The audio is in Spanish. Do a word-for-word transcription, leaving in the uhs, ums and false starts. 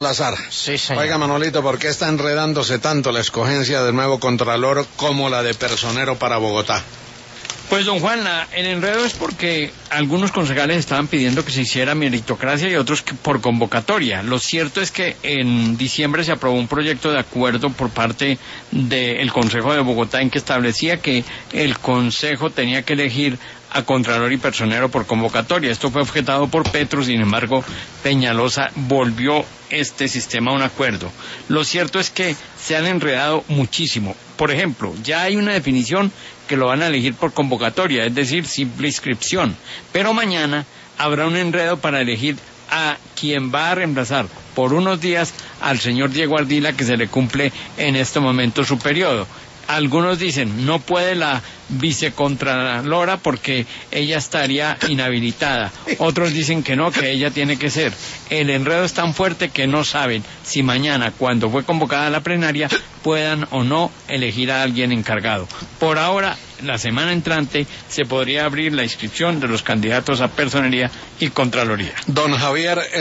Salazar. Sí, señor. Oiga, Manolito, ¿por qué está enredándose tanto la escogencia del nuevo Contralor como la de personero para Bogotá? Pues, don Juan, la, el enredo es porque algunos concejales estaban pidiendo que se hiciera meritocracia y otros que por convocatoria. Lo cierto es que en diciembre se aprobó un proyecto de acuerdo por parte del Consejo de Bogotá en que establecía que el Consejo tenía que elegir a Contralor y Personero por convocatoria. Esto fue objetado por Petro, sin embargo, Peñalosa volvió este sistema a un acuerdo. Lo cierto es que se han enredado muchísimo. Por ejemplo, ya hay una definición que lo van a elegir por convocatoria, es decir, simple inscripción. Pero mañana habrá un enredo para elegir a quien va a reemplazar por unos días al señor Diego Ardila, que se le cumple en este momento su periodo. Algunos dicen, no puede la vicecontralora porque ella estaría inhabilitada. Otros dicen que no, que ella tiene que ser. El enredo es tan fuerte que no saben si mañana, cuando fue convocada la plenaria, puedan o no elegir a alguien encargado. Por ahora, la semana entrante, se podría abrir la inscripción de los candidatos a personería y contraloría. Don Javier...